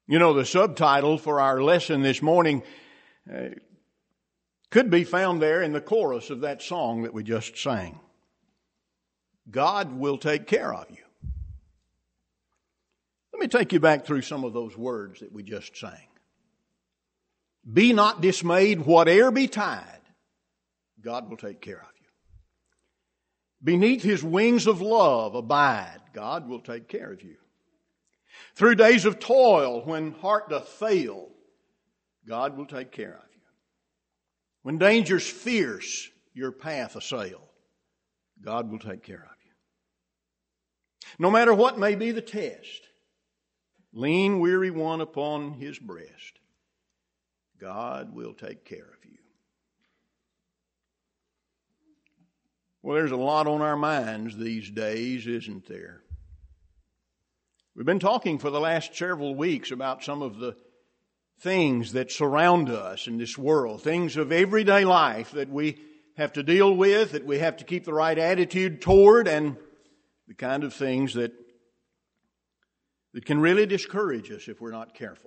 You know, the subtitle for our lesson this morning could be found there in the chorus of that song that we just sang. God will take care of you. Let me take you back through some of those words that we just sang. Be not dismayed, whate'er betide, God will take care of you. Beneath His wings of love abide, God will take care of you. Through days of toil, when heart doth fail, God will take care of you. When dangers fierce your path assail, God will take care of you. No matter what may be the test, lean weary one upon His breast, God will take care of you. Well, there's a lot on our minds these days, isn't there? We've been talking for the last several weeks about some of the things that surround us in this world, things of everyday life that we have to deal with, that we have to keep the right attitude toward, and the kind of things that can really discourage us if we're not careful.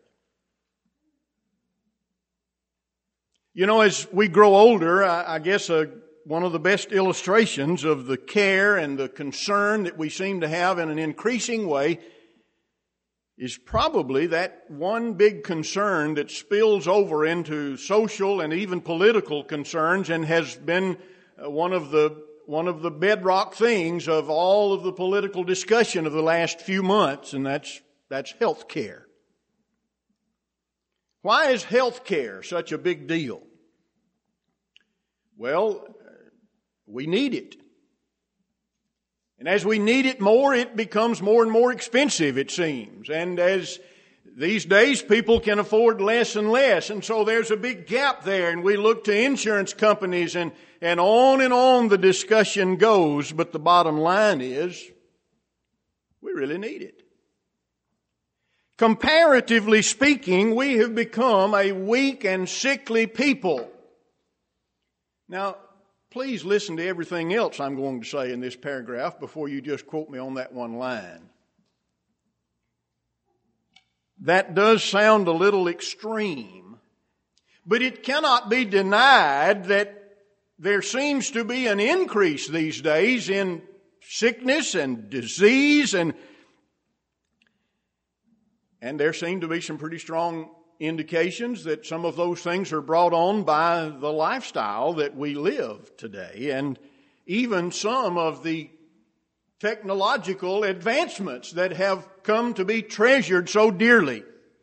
You know, as we grow older, I guess one of the best illustrations of the care and the concern that we seem to have in an increasing way is probably that one big concern that spills over into social and even political concerns and has been one of the bedrock things of all of the political discussion of the last few months, and that's health care. Why is health care such a big deal? Well, we need it. And as we need it more, it becomes more and more expensive, it seems. And as these days, people can afford less and less. And so there's a big gap there. And we look to insurance companies and on the discussion goes. But the bottom line is, we really need it. Comparatively speaking, we have become a weak and sickly people. Now, please listen to everything else I'm going to say in this paragraph before you just quote me on that one line. That does sound a little extreme, but it cannot be denied that there seems to be an increase these days in sickness and disease, and there seem to be some pretty strong indications that some of those things are brought on by the lifestyle that we live today, and even some of the technological advancements that have come to be treasured so dearly.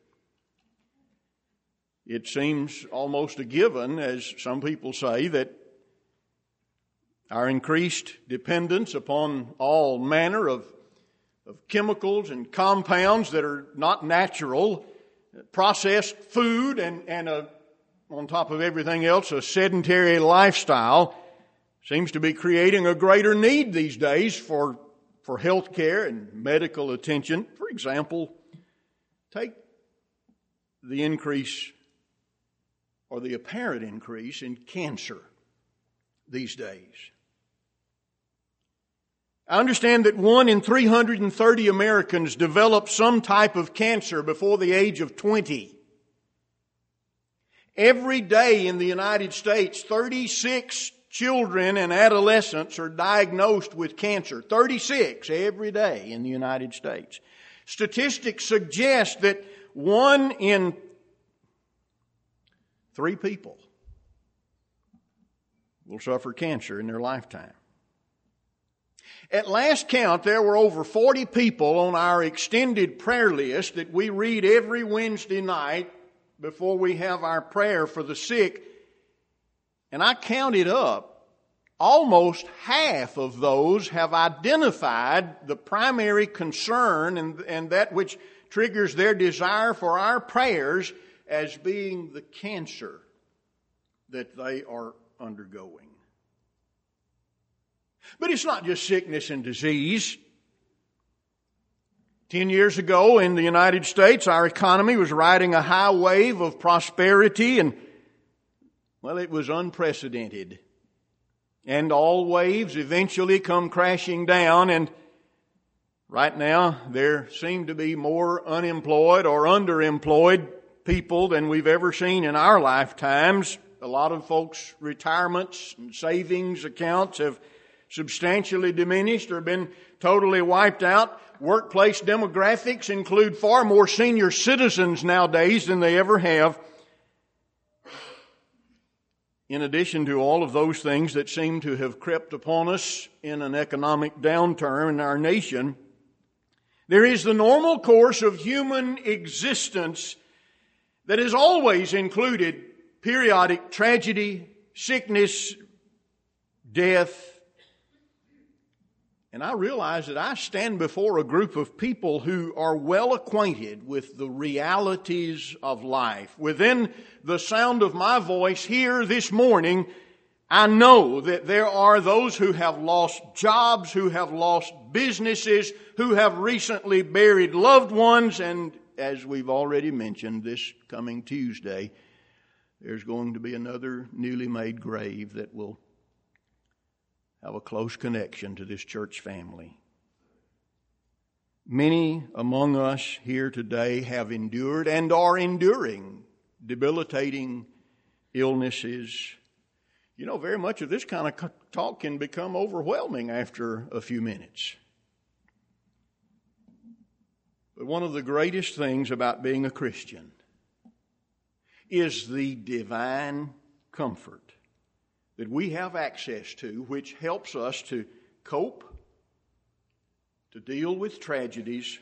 It seems almost a given, as some people say, that our increased dependence upon all manner of chemicals and compounds that are not natural, processed food, and on top of everything else, a sedentary lifestyle seems to be creating a greater need these days for health care and medical attention. For example, take the increase or the apparent increase in cancer these days. I understand that 1 in 330 Americans develop some type of cancer before the age of 20. Every day in the United States, 36 children and adolescents are diagnosed with cancer. 36 every day in the United States. Statistics suggest that 1 in 3 people will suffer cancer in their lifetime. At last count, there were over 40 people on our extended prayer list that we read every Wednesday night before we have our prayer for the sick. And I counted up, almost half of those have identified the primary concern and that which triggers their desire for our prayers as being the cancer that they are undergoing. But it's not just sickness and disease. 10 years ago in the United States, our economy was riding a high wave of prosperity, and, well, it was unprecedented. And all waves eventually come crashing down, and Right now, there seem to be more unemployed or underemployed people than we've ever seen in our lifetimes. A lot of folks' retirements and savings accounts have substantially diminished or been totally wiped out. Workplace demographics include far more senior citizens nowadays than they ever have. In addition to all of those things that seem to have crept upon us in an economic downturn in our nation, there is the normal course of human existence that has always included periodic tragedy, sickness, death. And I realize that I stand before a group of people who are well acquainted with the realities of life. Within the sound of my voice here this morning, I know that there are those who have lost jobs, who have lost businesses, who have recently buried loved ones, and as we've already mentioned, this coming Tuesday, there's going to be another newly made grave that will have a close connection to this church family. Many among us here today have endured and are enduring debilitating illnesses. You know, very much of this kind of talk can become overwhelming after a few minutes. But one of the greatest things about being a Christian is the divine comfort that we have access to, which helps us to cope, to deal with tragedies,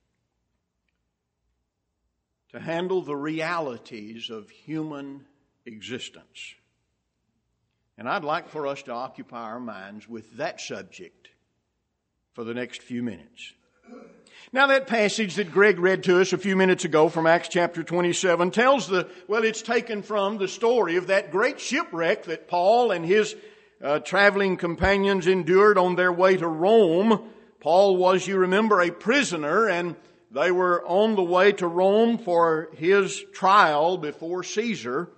to handle the realities of human existence. And I'd like for us to occupy our minds with that subject for the next few minutes. Now, that passage that Greg read to us a few minutes ago from Acts chapter 27 tells it's taken from the story of that great shipwreck that Paul and his traveling companions endured on their way to Rome. Paul was, you remember, a prisoner, and they were on the way to Rome for his trial before Caesar.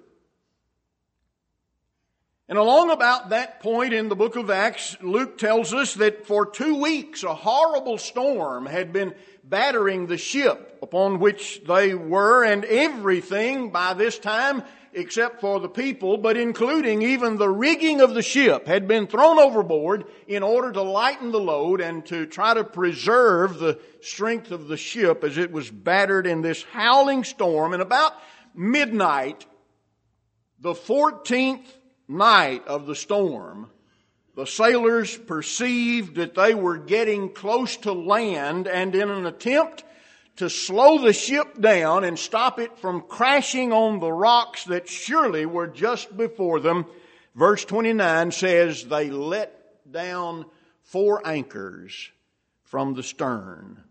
And along about that point in the book of Acts, Luke tells us that for 2 weeks a horrible storm had been battering the ship upon which they were, and everything by this time, except for the people, but including even the rigging of the ship, had been thrown overboard in order to lighten the load and to try to preserve the strength of the ship as it was battered in this howling storm. And about midnight, the 14th night of the storm, the sailors perceived that they were getting close to land, and in an attempt to slow the ship down and stop it from crashing on the rocks that surely were just before them, verse 29 says they let down 4 anchors from the stern,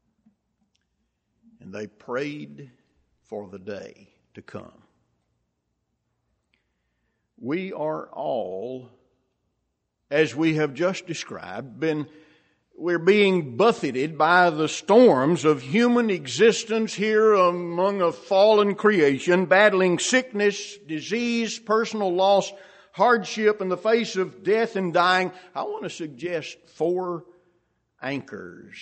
and they prayed for the day to come. We are all, as we have just described, we're being buffeted by the storms of human existence here among a fallen creation, battling sickness, disease, personal loss, hardship, in the face of death and dying. I want to suggest 4 anchors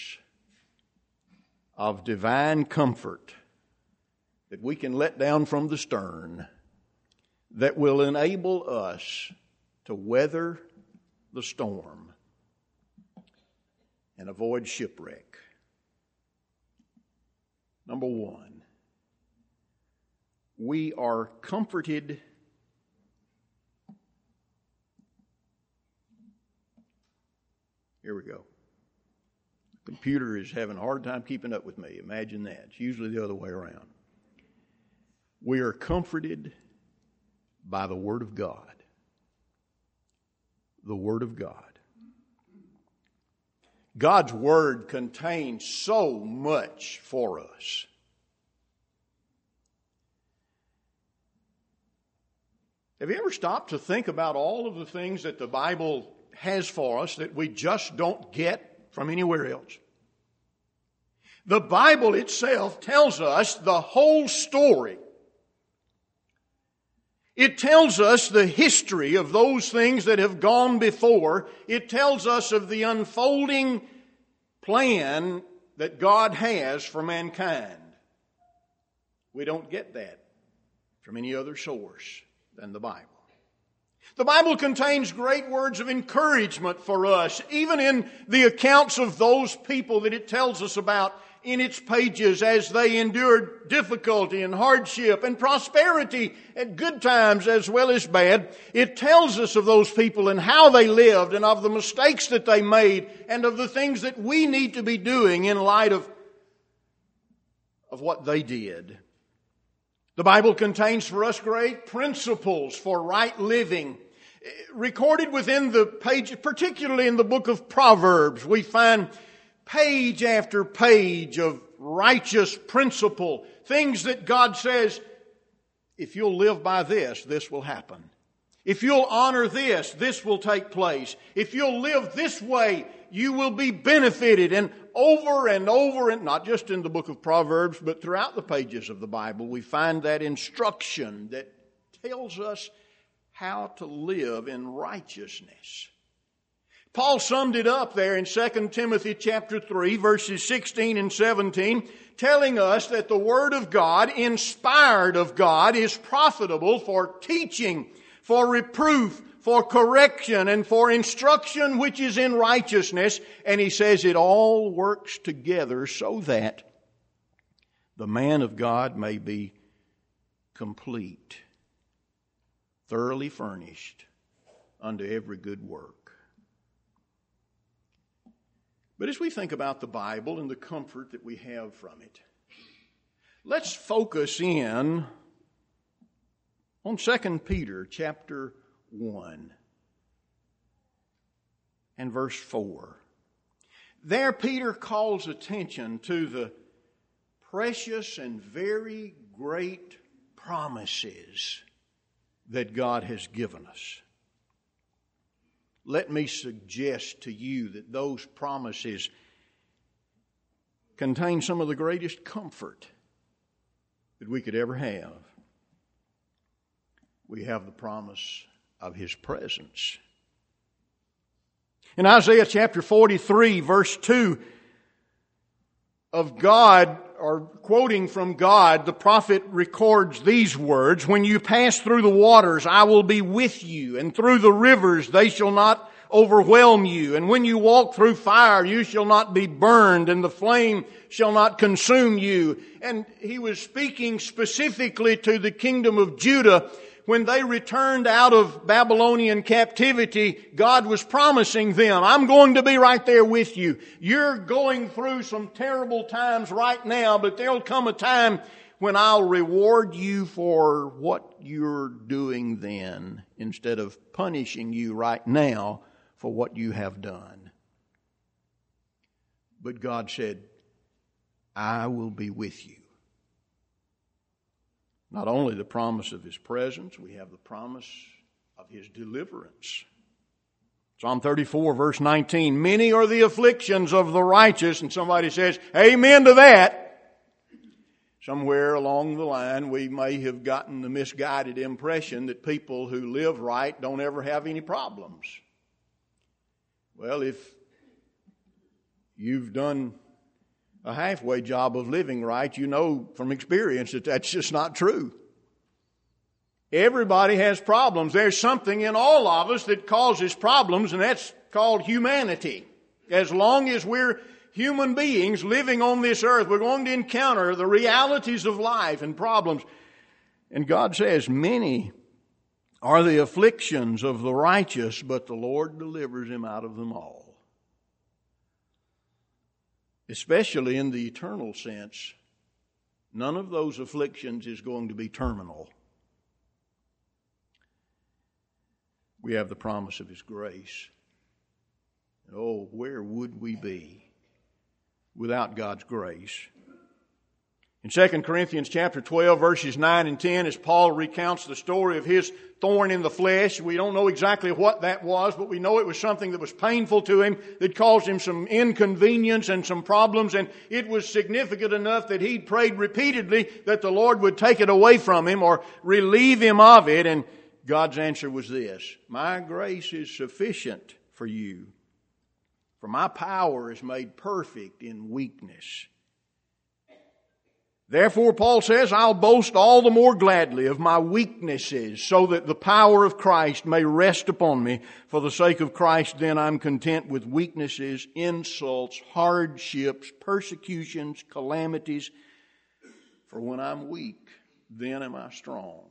of divine comfort that we can let down from the stern that will enable us to weather the storm and avoid shipwreck. Number 1, we are comforted Here we go. The computer is having a hard time keeping up with me. Imagine that. It's usually the other way around. We are comforted by the Word of God. The Word of God. God's Word contains so much for us. Have you ever stopped to think about all of the things that the Bible has for us that we just don't get from anywhere else? The Bible itself tells us the whole story. It tells us the history of those things that have gone before. It tells us of the unfolding plan that God has for mankind. We don't get that from any other source than the Bible. The Bible contains great words of encouragement for us, even in the accounts of those people that it tells us about in its pages as they endured difficulty and hardship and prosperity at good times as well as bad. It tells us of those people and how they lived and of the mistakes that they made and of the things that we need to be doing in light of what they did. The Bible contains for us great principles for right living. Recorded within the page, particularly in the book of Proverbs, we find page after page of righteous principle. Things that God says, if you'll live by this, this will happen. If you'll honor this, this will take place. If you'll live this way, you will be benefited. And over, and not just in the book of Proverbs, but throughout the pages of the Bible, we find that instruction that tells us how to live in righteousness. Paul summed it up there in 2 Timothy chapter 3, verses 16 and 17, telling us that the Word of God, inspired of God, is profitable for teaching, for reproof, for correction, and for instruction which is in righteousness. And he says it all works together so that the man of God may be complete, thoroughly furnished unto every good work. But as we think about the Bible and the comfort that we have from it, let's focus in on 2 Peter chapter 1 and verse 4. There Peter calls attention to the precious and very great promises that God has given us. Let me suggest to you that those promises contain some of the greatest comfort that we could ever have. We have the promise of His presence. In Isaiah chapter 43, verse 2, of God, or quoting from God, the prophet records these words, "When you pass through the waters, I will be with you, and through the rivers, they shall not overwhelm you. And when you walk through fire, you shall not be burned, and the flame shall not consume you." And he was speaking specifically to the kingdom of Judah. When they returned out of Babylonian captivity, God was promising them, I'm going to be right there with you. You're going through some terrible times right now, but there'll come a time when I'll reward you for what you're doing then, instead of punishing you right now for what you have done. But God said, I will be with you. Not only the promise of His presence, we have the promise of His deliverance. Psalm 34, verse 19, "Many are the afflictions of the righteous," and somebody says, amen to that. Somewhere along the line, we may have gotten the misguided impression that people who live right don't ever have any problems. Well, if you've done a halfway job of living right, you know from experience that that's just not true. Everybody has problems. There's something in all of us that causes problems, and that's called humanity. As long as we're human beings living on this earth, we're going to encounter the realities of life and problems. And God says, many are the afflictions of the righteous, but the Lord delivers him out of them all. Especially in the eternal sense, none of those afflictions is going to be terminal. We have the promise of His grace. Oh, where would we be without God's grace? In 2 Corinthians chapter 12, verses 9 and 10, as Paul recounts the story of his thorn in the flesh, we don't know exactly what that was, but we know it was something that was painful to him, that caused him some inconvenience and some problems, and it was significant enough that he prayed repeatedly that the Lord would take it away from him or relieve him of it, and God's answer was this, "My grace is sufficient for you, For my power is made perfect in weakness. Therefore, Paul says, I'll boast all the more gladly of my weaknesses, so that the power of Christ may rest upon me. For the sake of Christ, then, I'm content with weaknesses, insults, hardships, persecutions, calamities. For when I'm weak, then am I strong.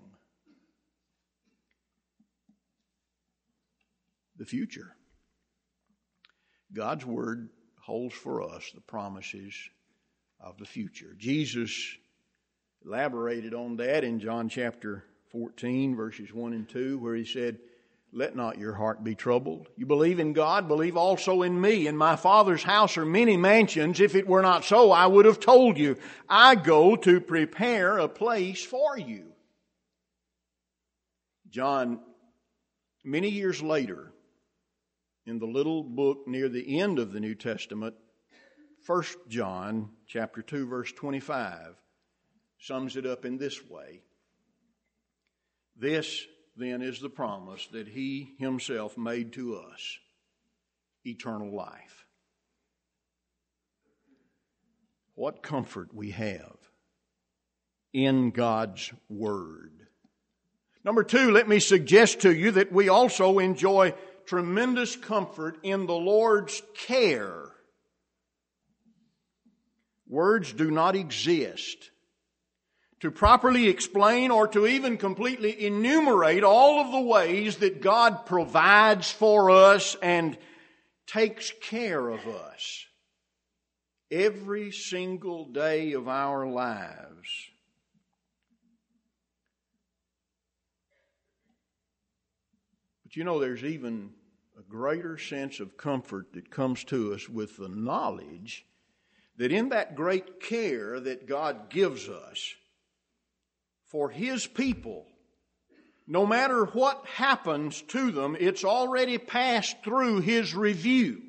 The future. God's Word holds for us the promises of the future. Jesus elaborated on that in John chapter 14, verses 1 and 2, where He said, let not your heart be troubled. You believe in God, believe also in me. In my Father's house are many mansions. If it were not so, I would have told you. I go to prepare a place for you. John, many years later, in the little book near the end of the New Testament, 1 John chapter 2, verse 25, sums it up in this way. This, then, is the promise that He Himself made to us, eternal life. What comfort we have in God's Word. Number two, let me suggest to you that we also enjoy tremendous comfort in the Lord's care. Words do not exist to properly explain or to even completely enumerate all of the ways that God provides for us and takes care of us every single day of our lives. But you know, there's even a greater sense of comfort that comes to us with the knowledge that in that great care that God gives us for His people, no matter what happens to them, it's already passed through His review.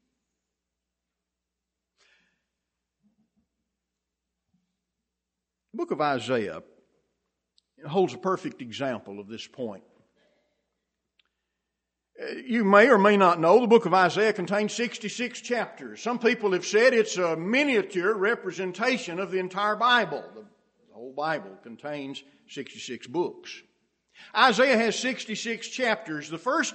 The book of Isaiah holds a perfect example of this point. You may or may not know the book of Isaiah contains 66 chapters. Some people have said it's a miniature representation of the entire Bible. The whole Bible contains 66 books. Isaiah has 66 chapters. The first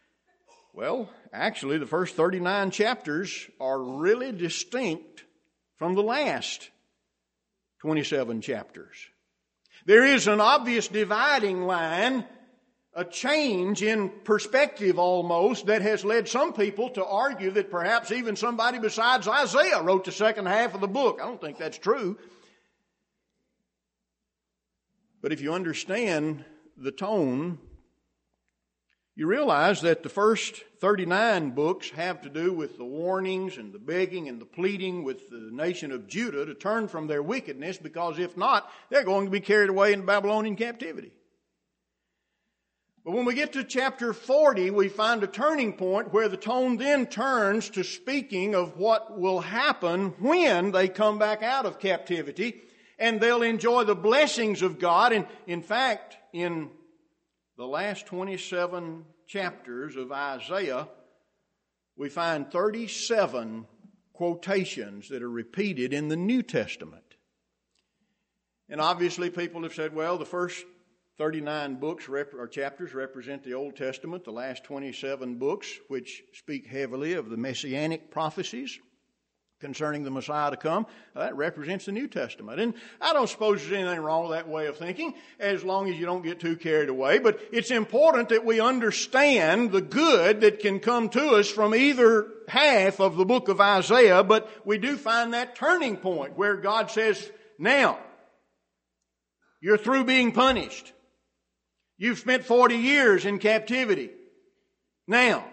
39 chapters are really distinct from the last 27 chapters. There is an obvious dividing line, a change in perspective almost, that has led some people to argue that perhaps even somebody besides Isaiah wrote the second half of the book. I don't think that's true. But if you understand the tone, you realize that the first 39 books have to do with the warnings and the begging and the pleading with the nation of Judah to turn from their wickedness, because if not, they're going to be carried away in Babylonian captivity. But when we get to chapter 40, we find a turning point where the tone then turns to speaking of what will happen when they come back out of captivity, and they'll enjoy the blessings of God. And in fact, in the last 27 chapters of Isaiah, we find 37 quotations that are repeated in the New Testament. And obviously people have said, well, the first 39 books or chapters represent the Old Testament. The last 27 books, which speak heavily of the messianic prophecies concerning the Messiah to come, that represents the New Testament. And I don't suppose there's anything wrong with that way of thinking, as long as you don't get too carried away. But it's important that we understand the good that can come to us from either half of the book of Isaiah. But we do find that turning point where God says, now, you're through being punished. You've spent 40 years in captivity. Now,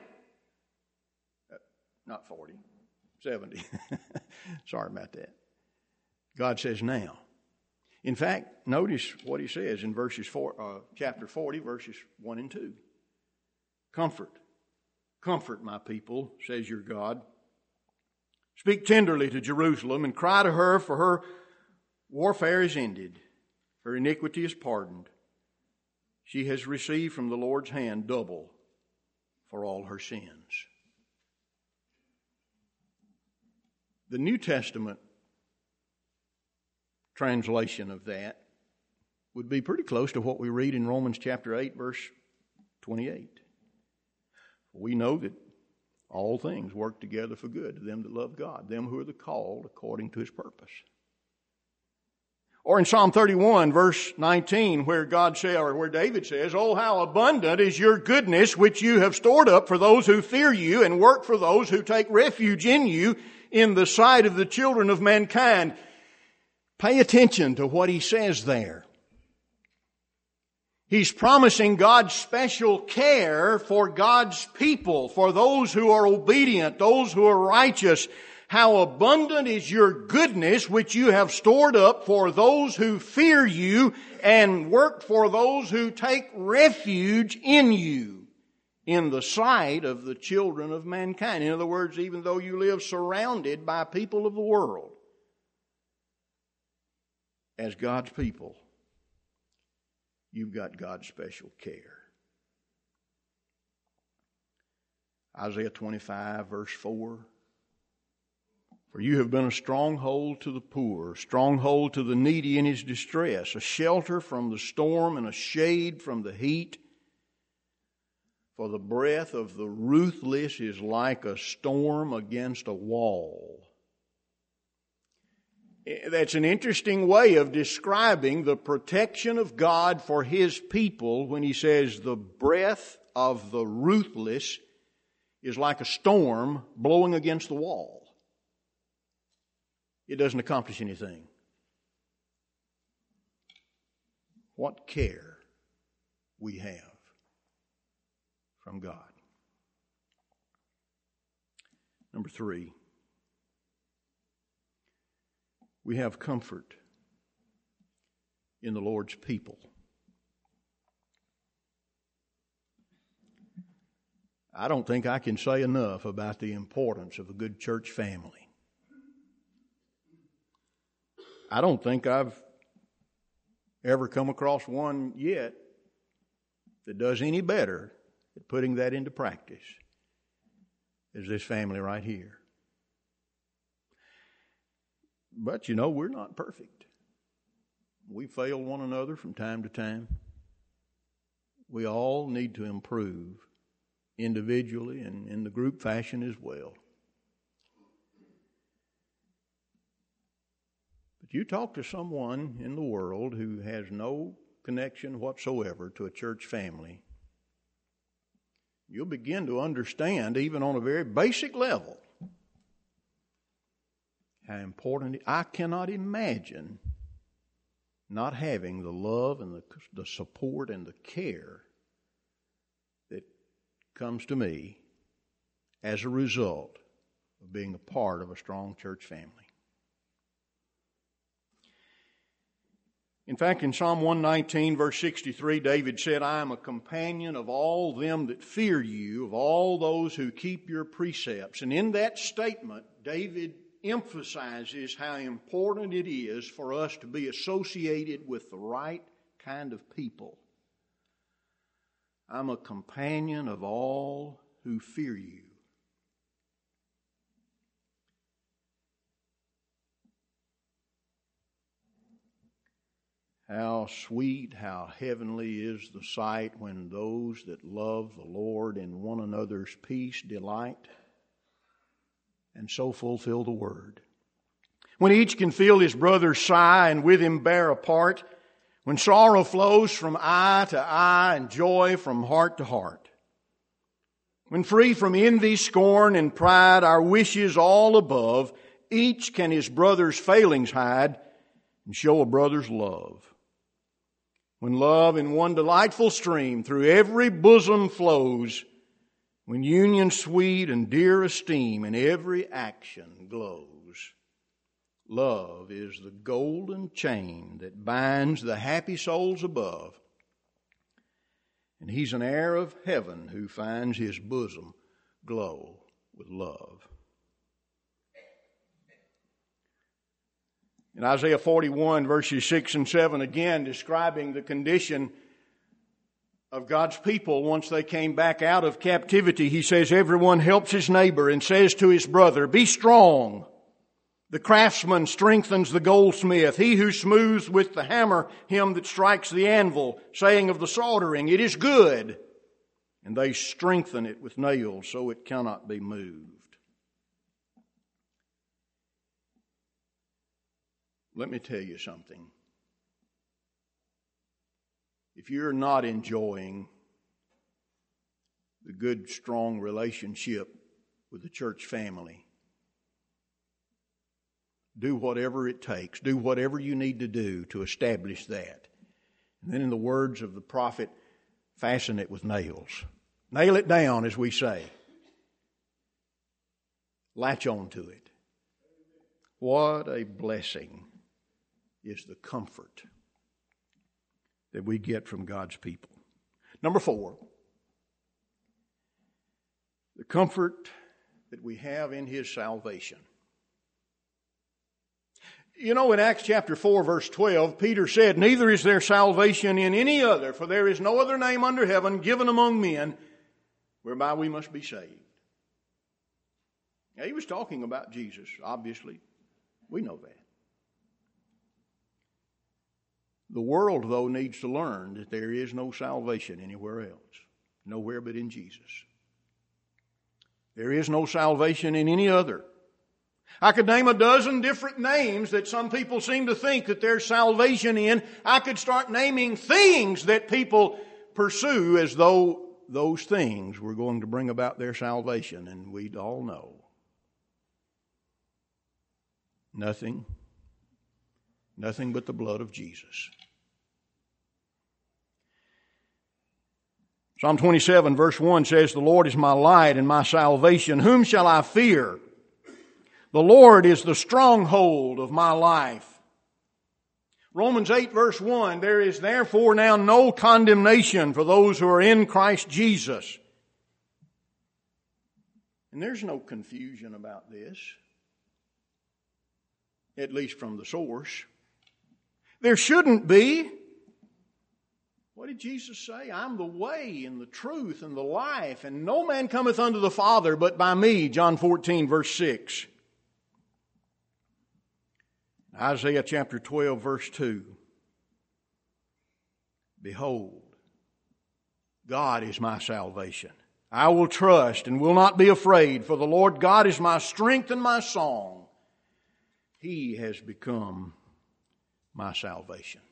not 40, 70. Sorry about that. God says now. In fact, notice what He says in chapter 40, verses 1 and 2. Comfort. Comfort my people, says your God. Speak tenderly to Jerusalem and cry to her, for her warfare is ended. Her iniquity is pardoned. She has received from the Lord's hand double for all her sins. The New Testament translation of that would be pretty close to what we read in Romans chapter 8, verse 28. We know that all things work together for good to them that love God, them who are the called according to His purpose. Or in Psalm 31, verse 19, where David says, "Oh, how abundant is your goodness, which you have stored up for those who fear you and work for those who take refuge in you in the sight of the children of mankind." Pay attention to what he says there. He's promising God's special care for God's people, for those who are obedient, those who are righteous. How abundant is your goodness which you have stored up for those who fear you and work for those who take refuge in you in the sight of the children of mankind. In other words, even though you live surrounded by people of the world, as God's people, you've got God's special care. Isaiah 25, verse 4. "For you have been a stronghold to the poor, stronghold to the needy in his distress, a shelter from the storm and a shade from the heat. For the breath of the ruthless is like a storm against a wall." That's an interesting way of describing the protection of God for His people when He says the breath of the ruthless is like a storm blowing against the wall. It doesn't accomplish anything. What care we have from God. Number 3. We have comfort in the Lord's people. I don't think I can say enough about the importance of a good church family. I don't think I've ever come across one yet that does any better at putting that into practice as this family right here. But we're not perfect. We fail one another from time to time. We all need to improve individually and in the group fashion as well. But you talk to someone in the world who has no connection whatsoever to a church family, you'll begin to understand, even on a very basic level, how important I cannot imagine not having the love and the support and the care that comes to me as a result of being a part of a strong church family. In fact, in Psalm 119, verse 63, David said, "I am a companion of all them that fear you, of all those who keep your precepts." And in that statement, David emphasizes how important it is for us to be associated with the right kind of people. I'm a companion of all who fear you. How sweet, how heavenly is the sight when those that love the Lord in one another's peace delight, and so fulfill the word. When each can feel his brother sigh and with him bear a part, when sorrow flows from eye to eye and joy from heart to heart. When free from envy, scorn, and pride, our wishes all above, each can his brother's failings hide and show a brother's love. When love in one delightful stream through every bosom flows, when union sweet and dear esteem in every action glows, love is the golden chain that binds the happy souls above, and he's an heir of heaven who finds his bosom glow with love. In Isaiah 41, verses 6 and 7, again describing the condition of God's people once they came back out of captivity, he says, "Everyone helps his neighbor and says to his brother, 'Be strong.' The craftsman strengthens the goldsmith. He who smooths with the hammer him that strikes the anvil, saying of the soldering, it is good. And they strengthen it with nails so it cannot be moved. Let me tell you something. If you're not enjoying the good, strong relationship with the church family, do whatever it takes. Do whatever you need to do to establish that. And then in the words of the prophet, fasten it with nails. Nail it down, as we say. Latch on to it. What a blessing is the comfort that we get from God's people. Number 4, the comfort that we have in His salvation. You know, in Acts chapter 4, verse 12, Peter said, neither is there salvation in any other, for there is no other name under heaven given among men whereby we must be saved. Now, he was talking about Jesus, obviously. We know that. The world, though, needs to learn that there is no salvation anywhere else, nowhere but in Jesus. There is no salvation in any other. I could name a dozen different names that some people seem to think that there's salvation in. I could start naming things that people pursue as though those things were going to bring about their salvation, and we'd all know. Nothing but the blood of Jesus. Psalm 27 verse 1 says, the Lord is my light and my salvation. Whom shall I fear? The Lord is the stronghold of my life. Romans 8 verse 1, there is therefore now no condemnation for those who are in Christ Jesus. And there's no confusion about this, at least from the source. There shouldn't be. What did Jesus say? I'm the way and the truth and the life, and no man cometh unto the Father but by me, John 14 verse 6. Isaiah chapter 12 verse 2. Behold, God is my salvation. I will trust and will not be afraid, for the Lord God is my strength and my song. He has become my salvation.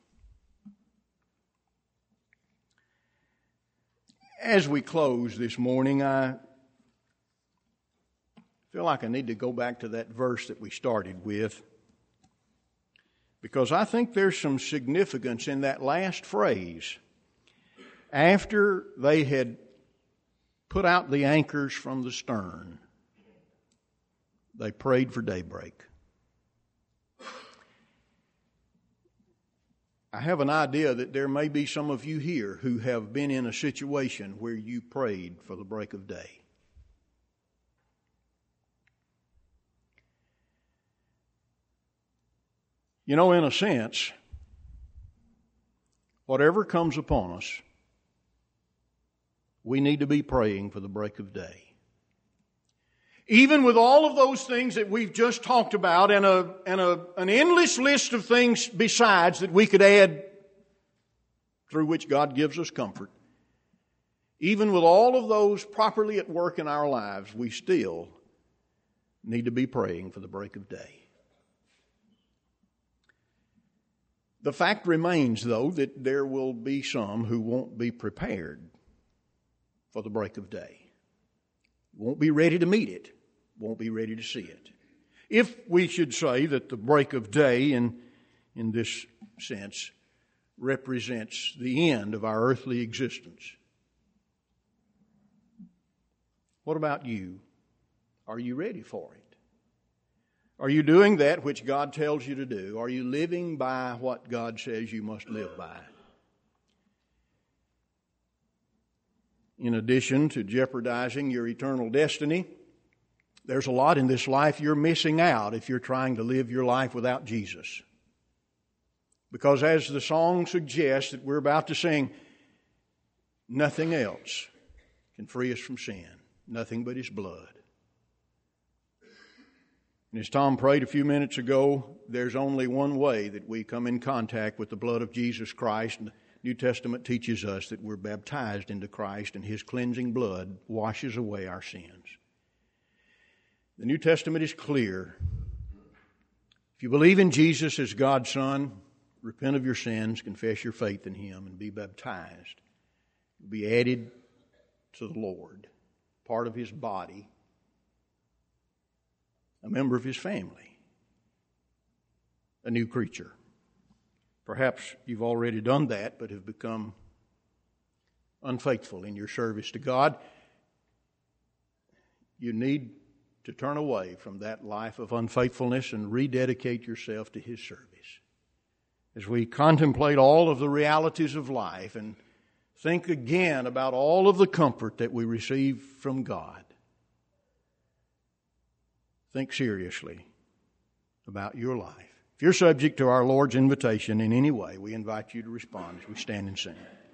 As we close this morning, I feel like I need to go back to that verse that we started with, because I think there's some significance in that last phrase. After they had put out the anchors from the stern, they prayed for daybreak. I have an idea that there may be some of you here who have been in a situation where you prayed for the break of day. You know, in a sense, whatever comes upon us, we need to be praying for the break of day. Even with all of those things that we've just talked about and an endless list of things besides that we could add through which God gives us comfort, even with all of those properly at work in our lives, we still need to be praying for the break of day. The fact remains, though, that there will be some who won't be prepared for the break of day. Won't be ready to meet it. Won't be ready to see it. If we should say that the break of day in this sense represents the end of our earthly existence. What about you? Are you ready for it? Are you doing that which God tells you to do? Are you living by what God says you must live by? In addition to jeopardizing your eternal destiny, there's a lot in this life you're missing out if you're trying to live your life without Jesus. Because as the song suggests that we're about to sing, nothing else can free us from sin. Nothing but His blood. And as Tom prayed a few minutes ago, there's only one way that we come in contact with the blood of Jesus Christ. And the New Testament teaches us that we're baptized into Christ and His cleansing blood washes away our sins. The New Testament is clear. If you believe in Jesus as God's Son, repent of your sins, confess your faith in Him, and be baptized, you'll be added to the Lord, part of His body, a member of His family, a new creature. Perhaps you've already done that, but have become unfaithful in your service to God. You need to turn away from that life of unfaithfulness and rededicate yourself to His service. As we contemplate all of the realities of life and think again about all of the comfort that we receive from God, think seriously about your life. If you're subject to our Lord's invitation in any way, we invite you to respond as we stand and sing.